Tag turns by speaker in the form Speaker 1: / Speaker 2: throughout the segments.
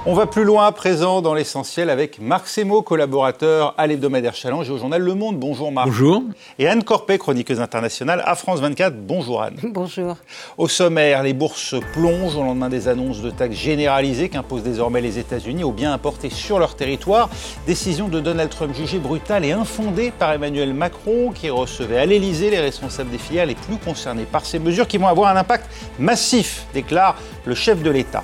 Speaker 1: On va plus loin à présent dans l'essentiel avec Marc Semo, collaborateur à l'hebdomadaire Challenge et au journal Le Monde. Bonjour Marc.
Speaker 2: Bonjour.
Speaker 1: Et Anne Corpet, chroniqueuse internationale à France 24. Bonjour Anne.
Speaker 3: Bonjour.
Speaker 1: Au sommaire, les bourses plongent au lendemain des annonces de taxes généralisées qu'imposent désormais les États-Unis aux biens importés sur leur territoire. Décision de Donald Trump jugée brutale et infondée par Emmanuel Macron qui recevait à l'Élysée les responsables des filières les plus concernés par ces mesures qui vont avoir un impact massif, déclare le chef de l'État.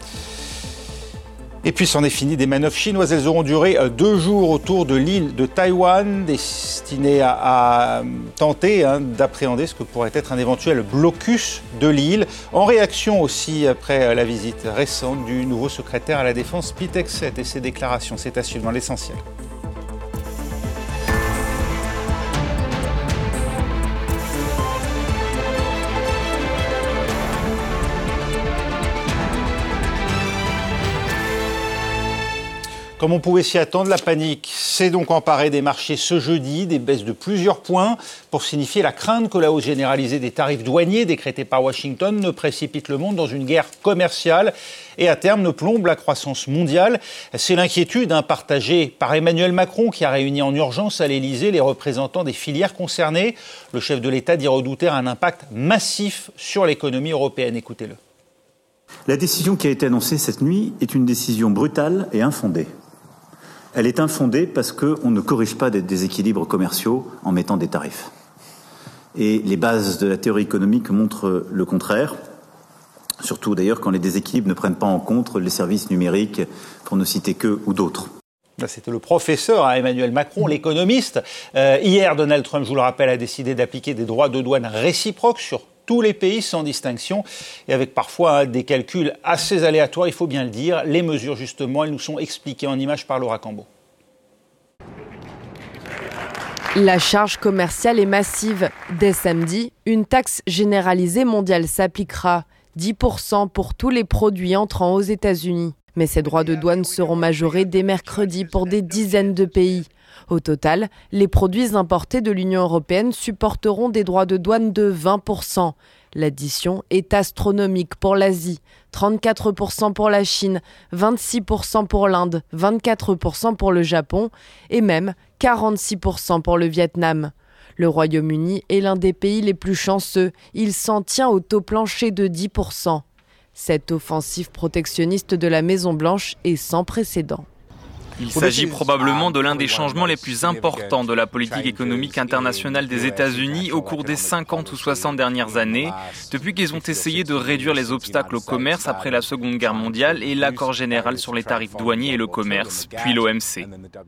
Speaker 1: Et puis c'en est fini des manœuvres chinoises. Elles auront duré 2 jours autour de l'île de Taïwan, destinées à tenter d'appréhender ce que pourrait être un éventuel blocus de l'île. En réaction aussi après la visite récente du nouveau secrétaire à la Défense, Pete Hegseth, et ses déclarations. C'est à suivre dans l'essentiel. Comme on pouvait s'y attendre, la panique s'est donc emparée des marchés ce jeudi, des baisses de plusieurs points pour signifier la crainte que la hausse généralisée des tarifs douaniers décrétés par Washington ne précipite le monde dans une guerre commerciale et à terme ne plombe la croissance mondiale. C'est l'inquiétude partagée par Emmanuel Macron qui a réuni en urgence à l'Élysée les représentants des filières concernées. Le chef de l'État dit redouter un impact massif sur l'économie européenne. Écoutez-le.
Speaker 4: La décision qui a été annoncée cette nuit est une décision brutale et infondée. Elle est infondée parce qu'on ne corrige pas des déséquilibres commerciaux en mettant des tarifs. Et les bases de la théorie économique montrent le contraire, surtout d'ailleurs quand les déséquilibres ne prennent pas en compte les services numériques, pour ne citer qu'eux ou d'autres.
Speaker 1: C'était le professeur Emmanuel Macron, l'économiste. Hier, Donald Trump, je vous le rappelle, a décidé d'appliquer des droits de douane réciproques sur tous les pays sans distinction et avec parfois des calculs assez aléatoires, il faut bien le dire. Les mesures, justement, elles nous sont expliquées en images par Laura Cambo.
Speaker 3: La charge commerciale est massive. Dès samedi, une taxe généralisée mondiale s'appliquera, 10% pour tous les produits entrant aux États-Unis. Mais ces droits de douane seront majorés dès mercredi pour des dizaines de pays. Au total, les produits importés de l'Union européenne supporteront des droits de douane de 20%. L'addition est astronomique pour l'Asie, 34% pour la Chine, 26% pour l'Inde, 24% pour le Japon et même 46% pour le Vietnam. Le Royaume-Uni est l'un des pays les plus chanceux. Il s'en tient au taux plancher de 10%. Cette offensive protectionniste de la Maison-Blanche est sans précédent.
Speaker 5: Il s'agit probablement de l'un des changements les plus importants de la politique économique internationale des États-Unis au cours des 50 ou 60 dernières années, depuis qu'ils ont essayé de réduire les obstacles au commerce après la Seconde Guerre mondiale et l'accord général sur les tarifs douaniers et le commerce, puis l'OMC.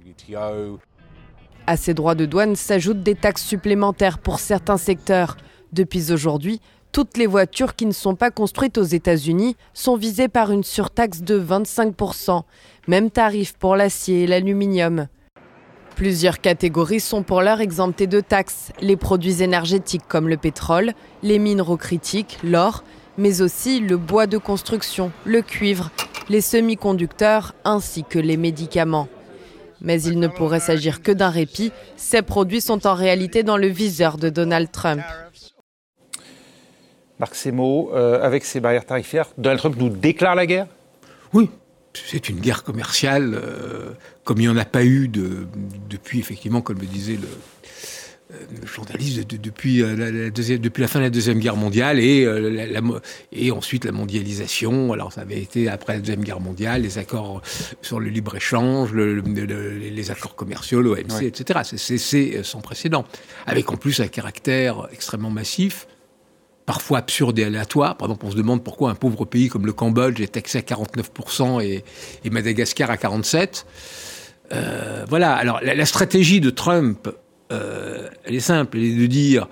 Speaker 3: À ces droits de douane s'ajoutent des taxes supplémentaires pour certains secteurs. Depuis aujourd'hui, toutes les voitures qui ne sont pas construites aux États-Unis sont visées par une surtaxe de 25%. Même tarif pour l'acier et l'aluminium. Plusieurs catégories sont pour l'heure exemptées de taxes. Les produits énergétiques comme le pétrole, les minéraux critiques, l'or, mais aussi le bois de construction, le cuivre, les semi-conducteurs ainsi que les médicaments. Mais il ne pourrait s'agir que d'un répit. Ces produits sont en réalité dans le viseur de Donald Trump.
Speaker 1: Marc Semo, avec ces barrières tarifaires, Donald Trump nous déclare la guerre ?
Speaker 2: Oui, c'est une guerre commerciale comme il n'y en a pas eu depuis, effectivement, comme le disait le journaliste, depuis la fin de la Deuxième Guerre mondiale et ensuite la mondialisation. Alors ça avait été après la Deuxième Guerre mondiale, les accords sur le libre-échange, les accords commerciaux, l'OMC, oui. Etc. C'est sans précédent. Avec en plus un caractère extrêmement massif, parfois absurde et aléatoire. Par exemple, on se demande pourquoi un pauvre pays comme le Cambodge est taxé à 49% et Madagascar à 47%. Voilà. Alors, la stratégie de Trump, elle est simple. Elle est de dire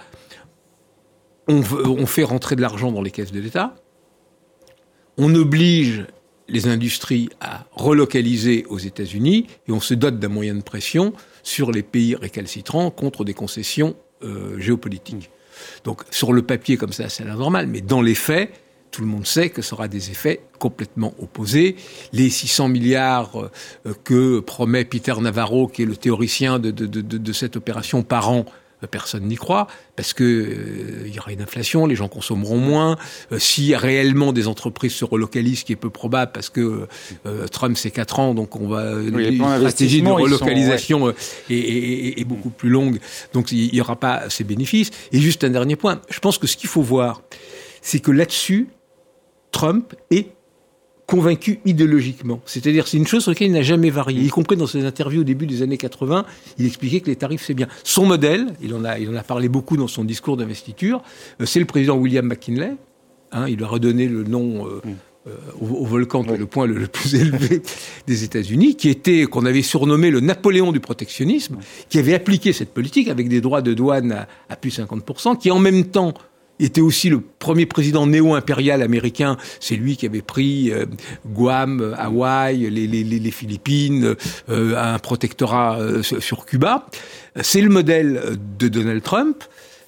Speaker 2: on fait rentrer de l'argent dans les caisses de l'État, on oblige les industries à relocaliser aux États-Unis et on se dote d'un moyen de pression sur les pays récalcitrants contre des concessions géopolitiques. Donc, sur le papier, comme ça, c'est normal, mais dans les faits, tout le monde sait que ça aura des effets complètement opposés. Les 600 milliards que promet Peter Navarro, qui est le théoricien de cette opération par an, Personne n'y croit, parce que il y aura une inflation, les gens consommeront moins. S'il y a réellement des entreprises se relocalisent, ce qui est peu probable, parce que Trump c'est 4 ans, donc on va
Speaker 1: une
Speaker 2: stratégie de relocalisation est beaucoup plus longue, donc il n'y aura pas ces bénéfices. Et juste un dernier point, je pense que ce qu'il faut voir, c'est que là-dessus, Trump est convaincu idéologiquement. C'est-à-dire, c'est une chose sur laquelle il n'a jamais varié. Y compris dans ses interviews au début des années 80, il expliquait que les tarifs, c'est bien. Son modèle, il en a parlé beaucoup dans son discours d'investiture, c'est le président William McKinley. Il lui a redonné le nom au volcan qui est le point le plus élevé des États-Unis, qu'on avait surnommé le Napoléon du protectionnisme, qui avait appliqué cette politique avec des droits de douane à plus de 50%, qui en même temps était aussi le premier président néo-impérial américain. C'est lui qui avait pris Guam, Hawaï, les Philippines, un protectorat sur Cuba. C'est le modèle de Donald Trump.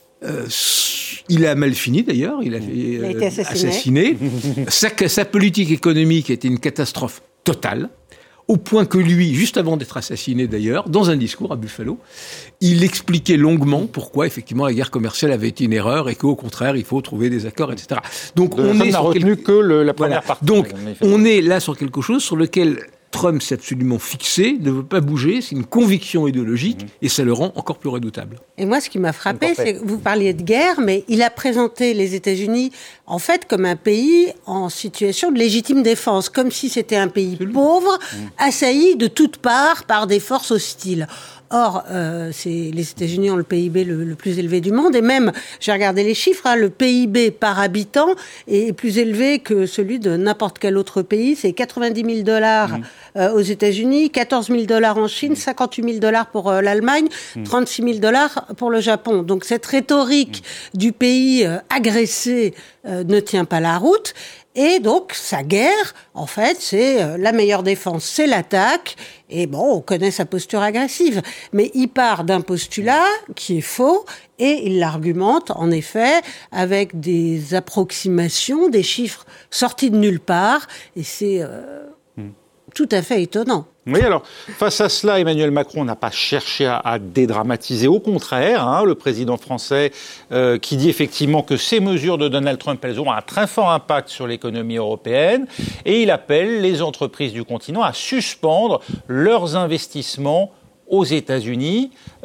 Speaker 2: Il a mal fini d'ailleurs, il a été assassiné. Sa politique économique était une catastrophe totale. Au point que lui, juste avant d'être assassiné d'ailleurs, dans un discours à Buffalo, il expliquait longuement pourquoi effectivement la guerre commerciale avait été une erreur et qu'au contraire il faut trouver des accords, etc. Donc on n'a
Speaker 1: retenu que la première partie.
Speaker 2: Donc on est là sur quelque chose sur lequel Trump s'est absolument fixé, ne veut pas bouger, c'est une conviction idéologique et ça le rend encore plus redoutable.
Speaker 6: Et moi, ce qui m'a frappé, c'est que vous parliez de guerre, mais il a présenté les États-Unis en fait comme un pays en situation de légitime défense, comme si c'était un pays pauvre, assailli de toutes parts par des forces hostiles. Or, les États-Unis ont le PIB le plus élevé du monde, et même, j'ai regardé les chiffres, le PIB par habitant est plus élevé que celui de n'importe quel autre pays. C'est $90 000 aux États-Unis, $14 000 en Chine, $58 000 pour l'Allemagne, $36 000 pour le Japon. Donc cette rhétorique du pays agressé ne tient pas la route. Et donc, sa guerre, en fait, c'est la meilleure défense, c'est l'attaque. Et bon, on connaît sa posture agressive. Mais il part d'un postulat qui est faux et il l'argumente, en effet, avec des approximations, des chiffres sortis de nulle part. Et c'est tout à fait étonnant.
Speaker 1: Oui, alors, face à cela, Emmanuel Macron n'a pas cherché à dédramatiser. Au contraire, le président français qui dit effectivement que ces mesures de Donald Trump, elles auront un très fort impact sur l'économie européenne. Et il appelle les entreprises du continent à suspendre leurs investissements aux États-Unis.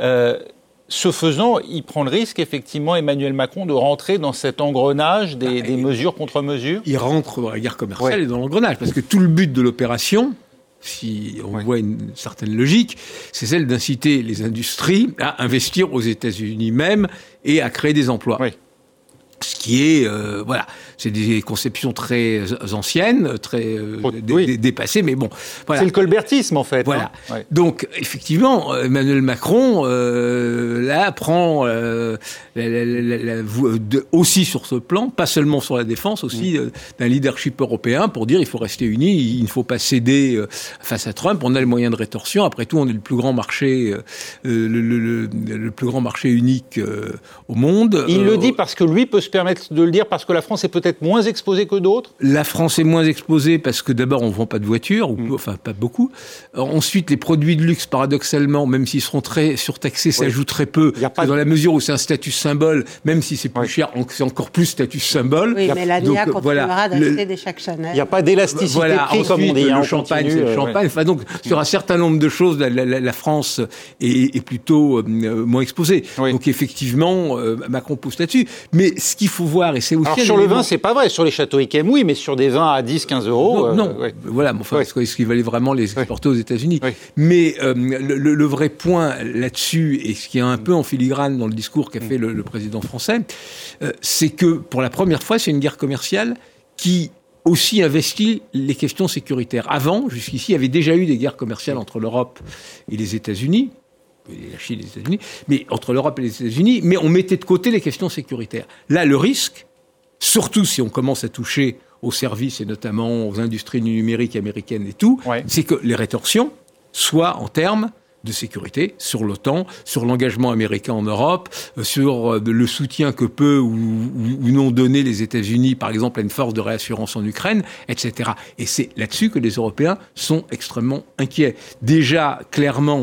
Speaker 1: Ce faisant, il prend le risque, effectivement, Emmanuel Macron, de rentrer dans cet engrenage des mesures contre mesures.
Speaker 2: Il rentre dans la guerre commerciale et dans l'engrenage, parce que tout le but de l'opération, si on voit une certaine logique, c'est celle d'inciter les industries à investir aux États-Unis même et à créer des emplois. Oui. Ce qui est, c'est des conceptions très anciennes, très dépassées, mais bon. Voilà.
Speaker 1: C'est le colbertisme, en fait.
Speaker 2: Voilà. Donc, effectivement, Emmanuel Macron, là, prend aussi sur ce plan, pas seulement sur la défense, aussi d'un leadership européen pour dire il faut rester unis, il ne faut pas céder face à Trump. On a les moyens de rétorsion. Après tout, on est le plus grand marché, le plus grand marché unique au monde.
Speaker 1: Il le dit parce que lui peut se permettre de le dire parce que la France est peut-être moins exposée que d'autres.
Speaker 2: La France est moins exposée parce que d'abord on vend pas de voitures, enfin pas beaucoup. Ensuite, les produits de luxe, paradoxalement, même s'ils seront très surtaxés, ça joue très peu. Dans la mesure où c'est un statut symbole, même si c'est plus cher, c'est encore plus statut symbole.
Speaker 6: Oui, mais l'ANIA continuera d'acheter des chèques Chanel.
Speaker 1: Il n'y a pas d'élasticité de prix, comme on dit.
Speaker 2: Le champagne, c'est le champagne. Enfin, donc, sur un certain nombre de choses, la France est plutôt moins exposée. Oui. Donc, effectivement, Macron pousse là-dessus. Mais ce qu'il faut voir, et c'est aussi...
Speaker 1: Alors, sur le vin, c'est pas vrai. Sur les châteaux Yquem, oui, mais sur des vins à 10-15 euros...
Speaker 2: Non, voilà. Mais enfin, est-ce qu'il valait vraiment les exporter aux États-Unis ? Mais le vrai point là-dessus, et ce qui est un peu en filigrane dans le discours qu'a fait le président français, c'est que, pour la première fois, c'est une guerre commerciale qui aussi investit les questions sécuritaires. Avant, jusqu'ici, il y avait déjà eu des guerres commerciales entre l'Europe et les États-Unis, la Chine et les États-Unis, mais entre l'Europe et les États-Unis, mais on mettait de côté les questions sécuritaires. Là, le risque, surtout si on commence à toucher aux services et notamment aux industries numériques américaines et tout, c'est que les rétorsions soient en termes de sécurité, sur l'OTAN, sur l'engagement américain en Europe, sur le soutien que peut ou non donner les États-Unis, par exemple, à une force de réassurance en Ukraine, etc. Et c'est là-dessus que les Européens sont extrêmement inquiets. Déjà, clairement,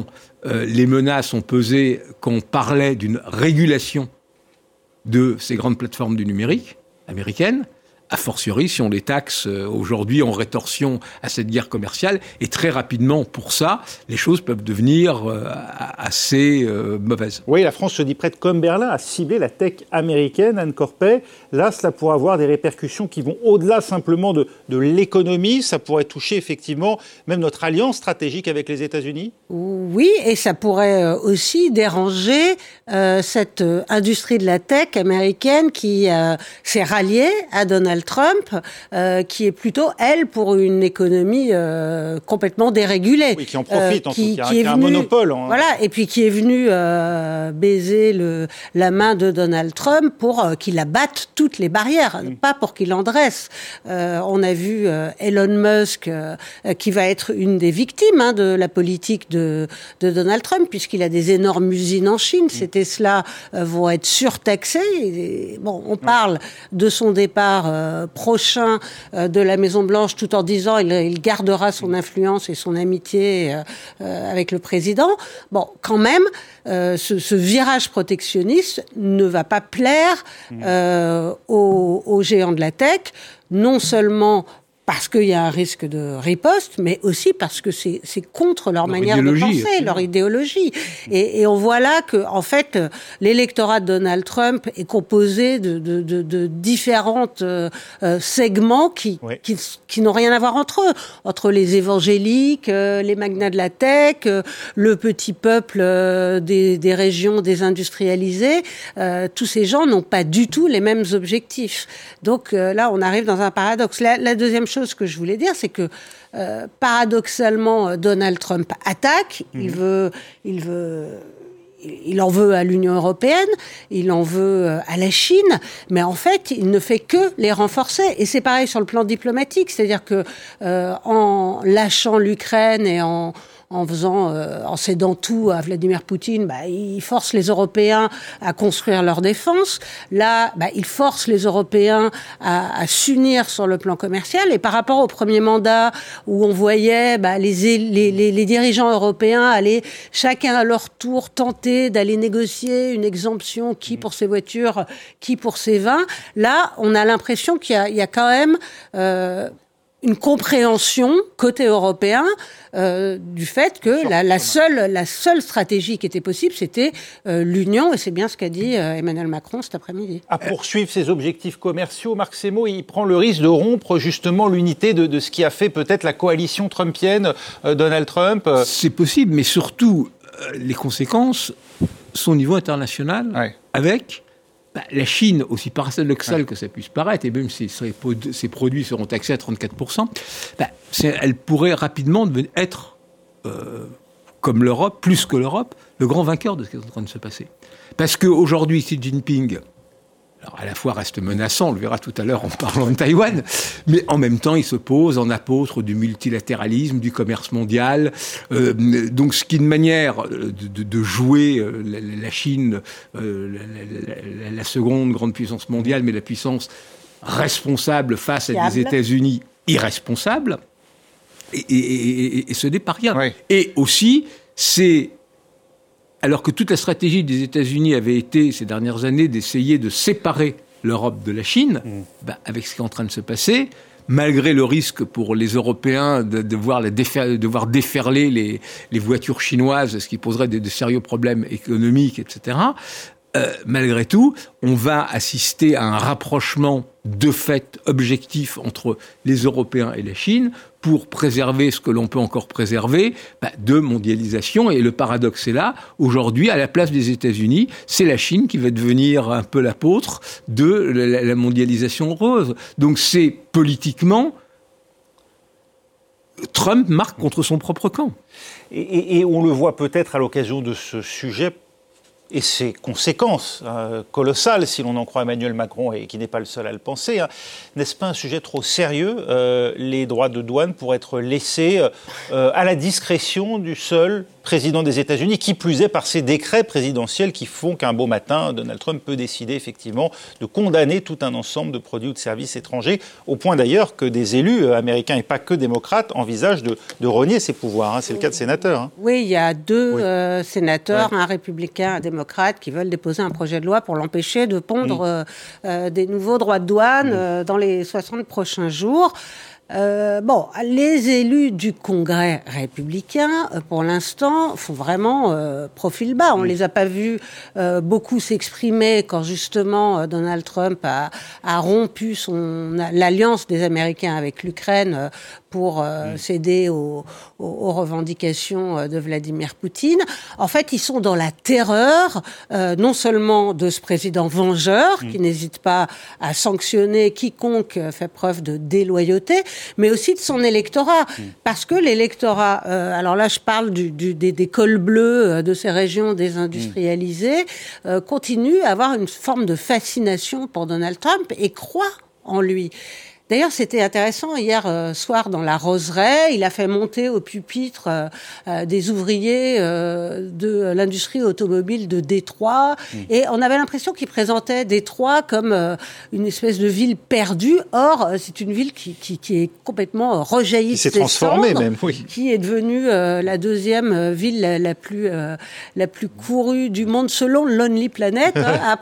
Speaker 2: les menaces ont pesé quand on parlait d'une régulation de ces grandes plateformes du numérique américaines, a fortiori si on les taxe aujourd'hui en rétorsion à cette guerre commerciale. Et très rapidement, pour ça, les choses peuvent devenir assez mauvaises.
Speaker 1: Oui, la France se dit prête comme Berlin à cibler la tech américaine, Anne Corpet. Là, cela pourrait avoir des répercussions qui vont au-delà simplement de l'économie. Ça pourrait toucher effectivement même notre alliance stratégique avec les États-Unis.
Speaker 6: Oui, et ça pourrait aussi déranger cette industrie de la tech américaine qui s'est ralliée à Donald Trump, qui est plutôt, elle, pour une économie complètement dérégulée.
Speaker 1: Oui, qui en profite, qui a un monopole. Hein.
Speaker 6: Voilà, et puis qui est venu baiser la main de Donald Trump pour qu'il abatte toutes les barrières, pas pour qu'il en dresse. On a vu Elon Musk, qui va être une des victimes de la politique de Donald Trump, puisqu'il a des énormes usines en Chine. Ces Tesla vont être surtaxés. Et, bon, on parle de son départ prochain de la Maison-Blanche, tout en disant il gardera son influence et son amitié avec le président. Bon, quand même, ce virage protectionniste ne va pas plaire aux géants de la tech, non seulement parce qu'il y a un risque de riposte, mais aussi parce que c'est contre leur manière de penser, leur idéologie. Et on voit là que, en fait, l'électorat de Donald Trump est composé de différentes segments qui n'ont rien à voir entre les évangéliques, les magnats de la tech, le petit peuple des régions désindustrialisées. Tous ces gens n'ont pas du tout les mêmes objectifs. Donc là, on arrive dans un paradoxe. La deuxième chose que je voulais dire, c'est que paradoxalement, Donald Trump attaque. Il en veut à l'Union européenne, il en veut à la Chine, mais en fait, il ne fait que les renforcer. Et c'est pareil sur le plan diplomatique, c'est-à-dire que en lâchant l'Ukraine et en cédant tout à Vladimir Poutine, il force les Européens à construire leur défense. Là, il force les Européens à s'unir sur le plan commercial. Et par rapport au premier mandat où on voyait les dirigeants européens aller chacun à leur tour tenter d'aller négocier une exemption, qui pour ses voitures, qui pour ses vins, là, on a l'impression qu'il y a quand même une compréhension côté européen du fait que la seule stratégie qui était possible, c'était l'union, et c'est bien ce qu'a dit Emmanuel Macron cet après-midi.
Speaker 1: À poursuivre ses objectifs commerciaux, Marc Semo, il prend le risque de rompre justement l'unité de ce qui a fait peut-être la coalition trumpienne, Donald Trump.
Speaker 2: C'est possible, mais surtout, les conséquences sont au niveau international, avec la Chine, aussi paradoxale que ça puisse paraître, et même si ces produits seront taxés à 34%, elle pourrait rapidement être, comme l'Europe, plus que l'Europe, le grand vainqueur de ce qui est en train de se passer. Parce qu'aujourd'hui, Xi Jinping, alors à la fois reste menaçant, on le verra tout à l'heure en parlant de Taïwan, mais en même temps il se pose en apôtre du multilatéralisme, du commerce mondial, donc ce qui est une manière de jouer la Chine, la seconde grande puissance mondiale, mais la puissance responsable face à des États-Unis irresponsables, et ce n'est pas rien. Oui. Et aussi, alors que toute la stratégie des États-Unis avait été, ces dernières années, d'essayer de séparer l'Europe de la Chine, avec ce qui est en train de se passer, malgré le risque pour les Européens de voir déferler les voitures chinoises, ce qui poserait de sérieux problèmes économiques, etc., malgré tout, on va assister à un rapprochement de fait objectif entre les Européens et la Chine pour préserver ce que l'on peut encore préserver de mondialisation. Et le paradoxe est là. Aujourd'hui, à la place des États-Unis, c'est la Chine qui va devenir un peu l'apôtre de la mondialisation heureuse. Donc c'est politiquement, Trump marque contre son propre camp.
Speaker 1: Et on le voit peut-être à l'occasion de ce sujet, et ses conséquences colossales, si l'on en croit Emmanuel Macron, et qui n'est pas le seul à le penser, n'est-ce pas un sujet trop sérieux? Les droits de douane pourraient être laissés à la discrétion du seul président des États-Unis, qui plus est par ces décrets présidentiels qui font qu'un beau matin, Donald Trump peut décider effectivement de condamner tout un ensemble de produits ou de services étrangers, au point d'ailleurs que des élus américains, et pas que démocrates, envisagent de renier ces pouvoirs. C'est le cas de sénateurs.
Speaker 6: Oui, il y a deux sénateurs, un républicain, un démocrate, qui veulent déposer un projet de loi pour l'empêcher de pondre des nouveaux droits de douane dans les 60 prochains jours. Les élus du Congrès républicain, pour l'instant, font vraiment profil bas. On les a pas vus beaucoup s'exprimer quand justement Donald Trump a rompu l'alliance des Américains avec l'Ukraine pour céder aux revendications de Vladimir Poutine. En fait, ils sont dans la terreur, non seulement de ce président vengeur, qui n'hésite pas à sanctionner quiconque fait preuve de déloyauté, mais aussi de son électorat. Parce que l'électorat, alors là je parle des cols bleus de ces régions désindustrialisées, continue à avoir une forme de fascination pour Donald Trump et croit en lui. D'ailleurs, c'était intéressant, hier soir dans la Roseraie, il a fait monter au pupitre des ouvriers de l'industrie automobile de Détroit, et on avait l'impression qu'il présentait Détroit comme une espèce de ville perdue. Or, c'est une ville qui est complètement rejaillie de ses cendres,
Speaker 1: qui s'est transformée même, oui.
Speaker 6: Qui est devenue la deuxième ville la plus courue du monde selon Lonely Planet,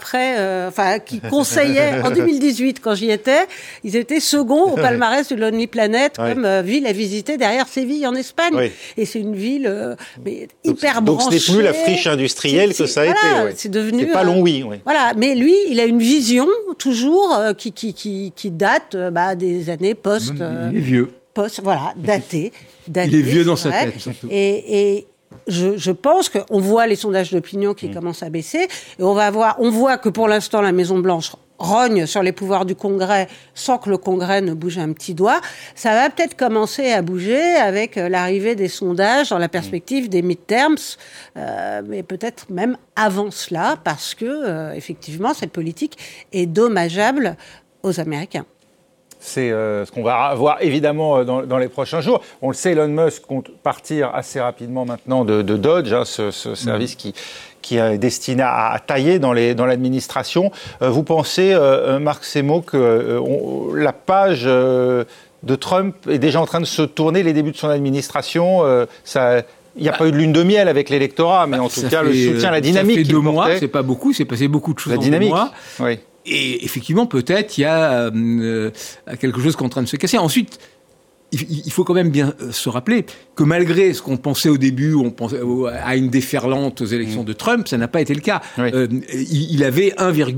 Speaker 6: qui conseillait, en 2018, quand j'y étais, ils étaient second au palmarès du Lonely Planet comme ville à visiter derrière Séville en Espagne. Oui. Et c'est une ville hyper branchée.
Speaker 1: Donc ce n'est plus la friche industrielle que ça a été.
Speaker 6: C'est devenu.
Speaker 1: C'est pas long, oui.
Speaker 6: Voilà, mais lui, il a une vision toujours qui date des années post.
Speaker 2: Il est vieux.
Speaker 6: Daté.
Speaker 2: Il est vieux dans sa tête, surtout.
Speaker 6: Et je pense qu'on voit les sondages d'opinion qui commencent à baisser, et on voit que pour l'instant la Maison-Blanche rogne sur les pouvoirs du Congrès sans que le Congrès ne bouge un petit doigt. Ça va peut-être commencer à bouger avec l'arrivée des sondages dans la perspective des midterms, mais peut-être même avant cela, parce que effectivement cette politique est dommageable aux Américains.
Speaker 1: C'est ce qu'on va voir évidemment dans les prochains jours. On le sait, Elon Musk compte partir assez rapidement maintenant de Dodge, ce service qui est destiné à tailler dans l'administration. Vous pensez, Marc Semo, que la page de Trump est déjà en train de se tourner, les débuts de son administration il n'y a pas eu de lune de miel avec l'électorat, mais en tout cas, le soutien, la dynamique.
Speaker 2: Ça fait 2 mois, c'est pas beaucoup, c'est passé beaucoup de choses en 2 mois.
Speaker 1: Oui.
Speaker 2: Et effectivement, peut-être, il y a quelque chose qui est en train de se casser. Ensuite, il faut quand même bien se rappeler que malgré ce qu'on pensait au début, on pensait à une déferlante aux élections de Trump, ça n'a pas été le cas. Oui. Il avait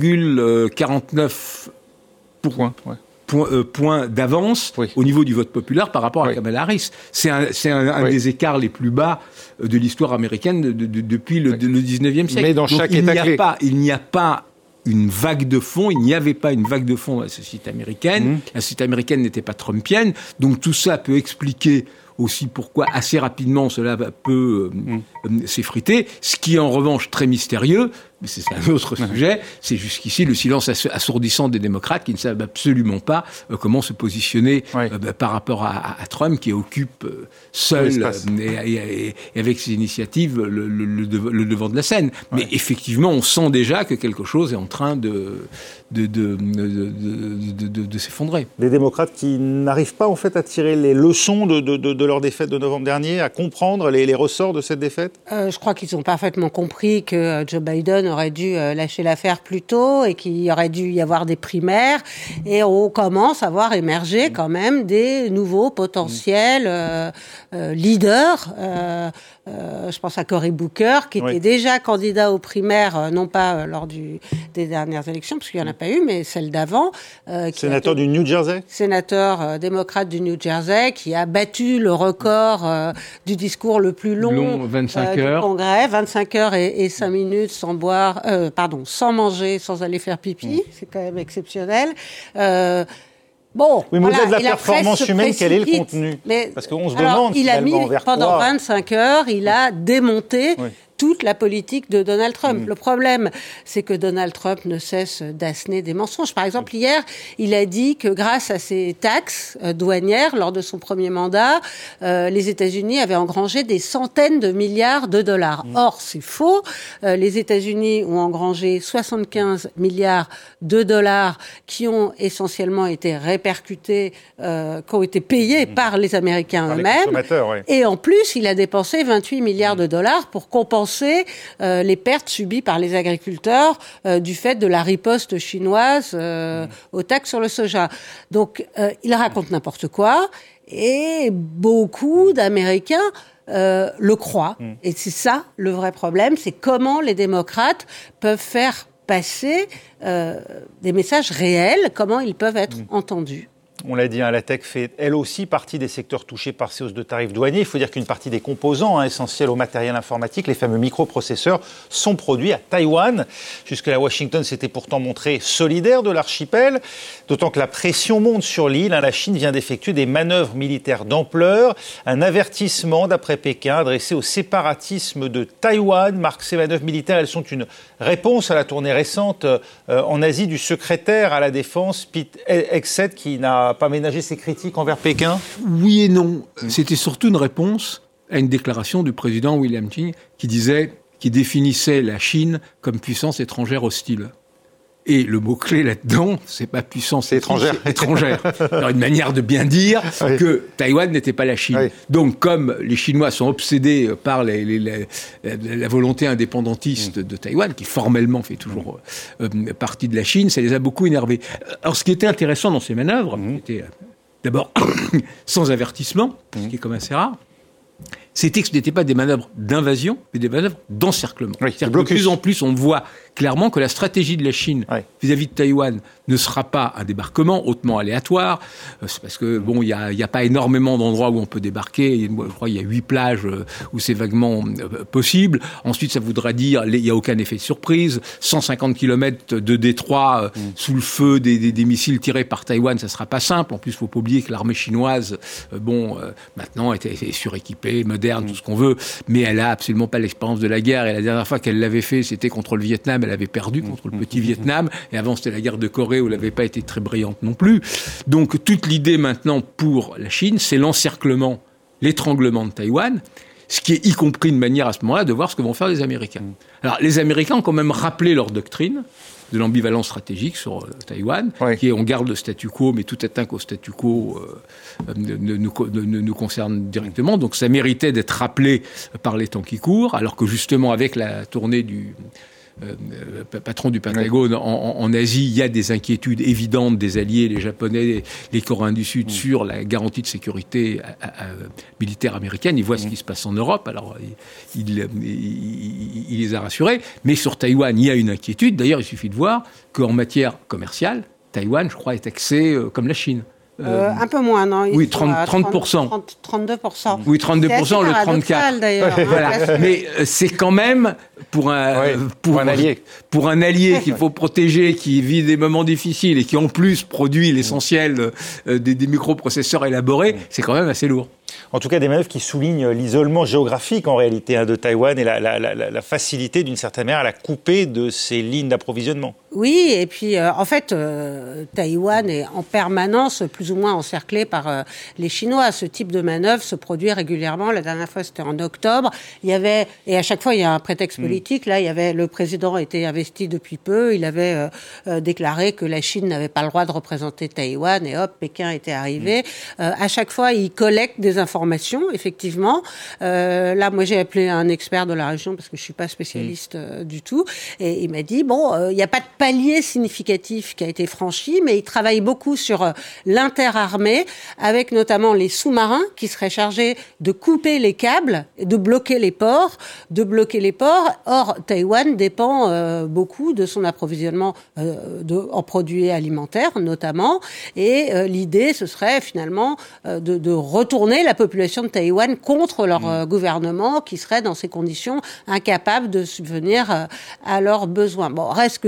Speaker 2: 1,49 points d'avance au niveau du vote populaire par rapport à Kamala Harris. C'est un des écarts les plus bas de l'histoire américaine depuis le 19e siècle.
Speaker 1: Mais dans chaque État clé.
Speaker 2: Il n'y a pas une vague de fond, il n'y avait pas une vague de fond dans la société américaine. La société américaine n'était pas trumpienne, donc tout ça peut expliquer aussi pourquoi assez rapidement cela peut s'effriter. Ce qui est en revanche très mystérieux, mais c'est un autre sujet, c'est jusqu'ici le silence assourdissant des démocrates qui ne savent absolument pas comment se positionner par rapport à Trump, qui occupe seul et avec ses initiatives le devant de la scène. Mais effectivement, on sent déjà que quelque chose est en train de s'effondrer.
Speaker 1: Les démocrates qui n'arrivent pas en fait à tirer les leçons de leur défaite de novembre dernier, à comprendre les ressorts de cette défaite.
Speaker 6: Je crois qu'ils ont parfaitement compris que Joe Biden aurait dû lâcher l'affaire plus tôt et qu'il aurait dû y avoir des primaires, et on commence à voir émerger quand même des nouveaux potentiels leaders. Je pense à Cory Booker, qui était déjà candidat aux primaires, non pas lors des dernières élections, parce qu'il n'y en a pas eu, mais celle d'avant.
Speaker 1: Sénateur du New Jersey.
Speaker 6: Sénateur démocrate du New Jersey, qui a battu le record du discours le plus long
Speaker 2: 25
Speaker 6: du Congrès, 25 heures et 5 minutes sans sans manger, sans aller faire pipi. C'est quand même exceptionnel.
Speaker 1: Oui, mais au-delà de la performance humaine, quel est le contenu ? Parce qu'on se demande finalement vers quoi.
Speaker 6: Pendant 25 heures, il a démonté toute la politique de Donald Trump. Le problème, c'est que Donald Trump ne cesse d'assener des mensonges. Par exemple, hier, il a dit que grâce à ses taxes douanières, lors de son premier mandat, les États-Unis avaient engrangé des centaines de milliards de dollars. Or, c'est faux. Les États-Unis ont engrangé 75 milliards de dollars qui ont essentiellement été répercutés, qui ont été payés par les Américains eux-mêmes.
Speaker 1: Oui.
Speaker 6: Et en plus, il a dépensé 28 milliards de dollars pour compenser les pertes subies par les agriculteurs du fait de la riposte chinoise aux taxes sur le soja. Donc, il raconte n'importe quoi et beaucoup d'Américains le croient. Et c'est ça le vrai problème, c'est comment les démocrates peuvent faire passer des messages réels, comment ils peuvent être entendus.
Speaker 1: On l'a dit, la tech fait elle aussi partie des secteurs touchés par ces hausses de tarifs douaniers. Il faut dire qu'une partie des composants essentiels au matériel informatique, les fameux microprocesseurs, sont produits à Taïwan. Jusque-là, Washington s'était pourtant montré solidaire de l'archipel, d'autant que la pression monte sur l'île. La Chine vient d'effectuer des manœuvres militaires d'ampleur. Un avertissement, d'après Pékin, adressé au séparatisme de Taïwan. Marc, ces manœuvres militaires, elles sont une réponse à la tournée récente en Asie du secrétaire à la défense, Pete Hegseth, qui n'a pas ménager ses critiques envers Pékin ?
Speaker 2: Oui et non. C'était surtout une réponse à une déclaration du président William Qing qui définissait la Chine comme puissance étrangère hostile. Et le mot-clé là-dedans, c'est pas puissance,
Speaker 1: c'est étrangère.
Speaker 2: C'est étrangère. Alors, une manière de bien dire que Taïwan n'était pas la Chine. Oui. Donc, comme les Chinois sont obsédés par la volonté indépendantiste de Taïwan, qui formellement fait toujours partie de la Chine, ça les a beaucoup énervés. Alors, ce qui était intéressant dans ces manœuvres, c'était d'abord sans avertissement, ce qui est comme assez rare, c'était que ce n'étaient pas des manœuvres d'invasion, mais des manœuvres d'encerclement.
Speaker 1: Oui,
Speaker 2: c'est-à-dire que de plus en plus, on voit clairement que la stratégie de la Chine vis-à-vis de Taïwan ne sera pas un débarquement hautement aléatoire. C'est parce que, il y a pas énormément d'endroits où on peut débarquer. Je crois qu'il y a 8 plages où c'est vaguement possible. Ensuite, ça voudra dire, il n'y a aucun effet de surprise. 150 km de détroit sous le feu des missiles tirés par Taïwan, ça sera pas simple. En plus, il faut pas oublier que l'armée chinoise, maintenant, est suréquipée, moderne, tout ce qu'on veut, mais elle a absolument pas l'expérience de la guerre. Et la dernière fois qu'elle l'avait fait, c'était contre le Vietnam. Elle avait perdu contre le petit Vietnam. Et avant, c'était la guerre de Corée où elle n'avait pas été très brillante non plus. Donc, toute l'idée maintenant pour la Chine, c'est l'encerclement, l'étranglement de Taïwan, ce qui est y compris une manière à ce moment-là de voir ce que vont faire les Américains. Alors, les Américains ont quand même rappelé leur doctrine de l'ambivalence stratégique sur Taïwan, qui est on garde le statu quo, mais toute atteinte au statu quo ne nous concerne directement. Donc ça méritait d'être rappelé par les temps qui courent, alors que justement avec la tournée du patron du Pentagone en Asie, il y a des inquiétudes évidentes des alliés, les Japonais, les Coréens du Sud, sur la garantie de sécurité militaire américaine. Ils voient ce qui se passe en Europe, alors il les a rassurés. Mais sur Taïwan, il y a une inquiétude. D'ailleurs, il suffit de voir qu'en matière commerciale, Taïwan, je crois, est taxé comme la Chine.
Speaker 6: Un peu moins, non?
Speaker 2: Oui, 30%.
Speaker 6: 32%.
Speaker 2: Oui, 32%, le 34%.
Speaker 6: D'ailleurs.
Speaker 2: Voilà. Mais c'est quand même pour un allié qu'il faut protéger, qui vit des moments difficiles et qui en plus produit l'essentiel des microprocesseurs élaborés, c'est quand même assez lourd.
Speaker 1: En tout cas, des manœuvres qui soulignent l'isolement géographique en réalité de Taïwan et la facilité d'une certaine manière à la couper de ses lignes d'approvisionnement.
Speaker 6: Oui, et puis en fait, Taïwan est en permanence plus ou moins encerclé par les Chinois. Ce type de manœuvre se produit régulièrement. La dernière fois, c'était en octobre. Il y avait, et à chaque fois, il y a un prétexte politique. Là, il y avait le président était investi depuis peu. Il avait déclaré que la Chine n'avait pas le droit de représenter Taïwan, et hop, Pékin était arrivé. À chaque fois, il collecte des informations, effectivement. Là, moi, j'ai appelé un expert de la région parce que je suis pas spécialiste du tout, et il m'a dit il n'y a pas de palier significatif qui a été franchi, mais il travaille beaucoup sur l'interarmée, avec notamment les sous-marins qui seraient chargés de couper les câbles, de bloquer les ports. Or, Taïwan dépend beaucoup de son approvisionnement en produits alimentaires, notamment, et l'idée, ce serait finalement de retourner la population de Taïwan contre leur gouvernement, qui serait dans ces conditions incapable de subvenir à leurs besoins. Bon, reste que de toute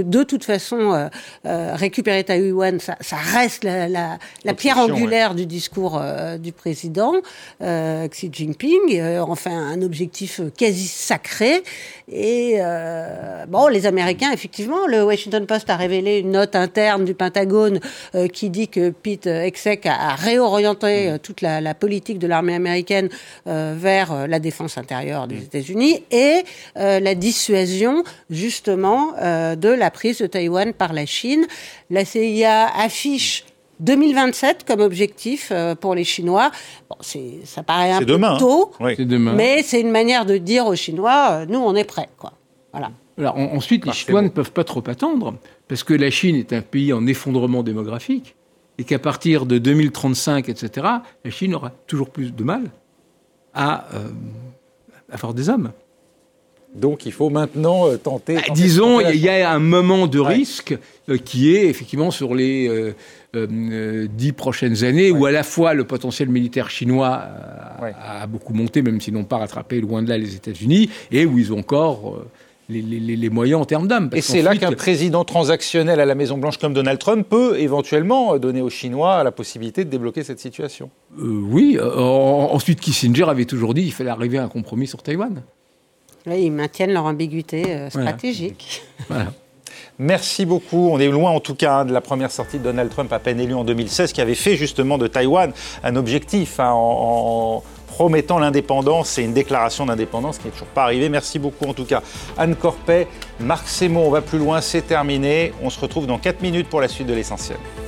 Speaker 6: façon, récupérer Taïwan, ça reste la pierre angulaire du discours du président Xi Jinping, enfin un objectif quasi sacré. Et les Américains, effectivement, le Washington Post a révélé une note interne du Pentagone qui dit que Pete Hegseth a réorienté toute la politique de l'armée américaine vers la défense intérieure des États-Unis et la dissuasion, justement, de la prise de Taïwan par la Chine. La CIA affiche 2027 comme objectif pour les Chinois. Bon, ça paraît un peu tôt,
Speaker 2: c'est demain.
Speaker 6: Mais c'est une manière de dire aux Chinois, nous, on est prêts, quoi. Voilà.
Speaker 2: Alors, ensuite, les Chinois ne peuvent pas trop attendre, parce que la Chine est un pays en effondrement démographique, et qu'à partir de 2035, etc., la Chine aura toujours plus de mal à avoir des hommes.
Speaker 1: Donc il faut maintenant tenter...
Speaker 2: disons, il y a un moment de risque qui est effectivement sur les 10 prochaines années, où à la fois le potentiel militaire chinois a beaucoup monté, même s'ils n'ont pas rattrapé loin de là les États-Unis, et où ils ont encore... Les moyens en termes d'âme.
Speaker 1: Et c'est là qu'un président transactionnel à la Maison-Blanche comme Donald Trump peut éventuellement donner aux Chinois la possibilité de débloquer cette situation.
Speaker 2: Oui. Ensuite, Kissinger avait toujours dit qu'il fallait arriver à un compromis sur Taïwan.
Speaker 6: Oui, ils maintiennent leur ambiguïté stratégique.
Speaker 2: Voilà.
Speaker 1: Merci beaucoup. On est loin en tout cas de la première sortie de Donald Trump à peine élu en 2016 qui avait fait justement de Taïwan un objectif en promettant l'indépendance et une déclaration d'indépendance qui n'est toujours pas arrivée. Merci beaucoup en tout cas Anne Corpet, Marc Sémon. On va plus loin, c'est terminé. On se retrouve dans 4 minutes pour la suite de l'Essentiel.